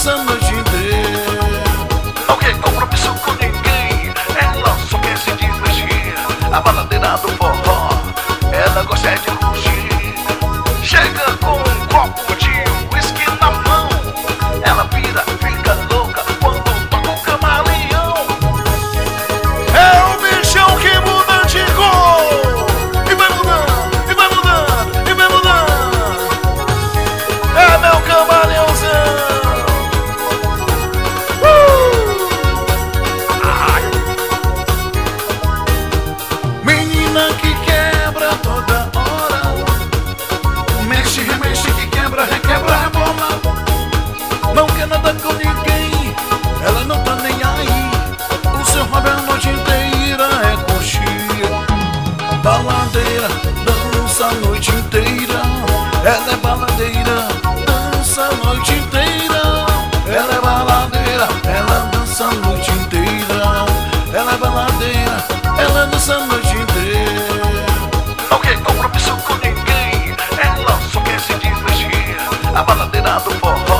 dança a noite inteira. Não quer compromisso com ninguém, ela só quer se divertir. A baladeira do forró, ela gosta de curtir. Chega com um copo de whisky na mão, ela vira, fica louca quando toca o camaleão. É o bichão que muda de cor e vai mudando, e vai mudando, e vai mudando. É meu camaleãozão. Menina que quebra toda hora, mexe, remexe, que quebra, requebra, rebola. Não quer nada com ninguém, ela não tá nem aí. O seu hobby a noite inteira é coxinha. Baladeira, dança a noite inteira. Ela é baladeira, dança a noite inteira. Ela é baladeira, ela dança a noite inteira. Ela é baladeira, ela dança a noite inteira. Não quer compromisso com ninguém, ela só quer se divertir. A baladeira do forró,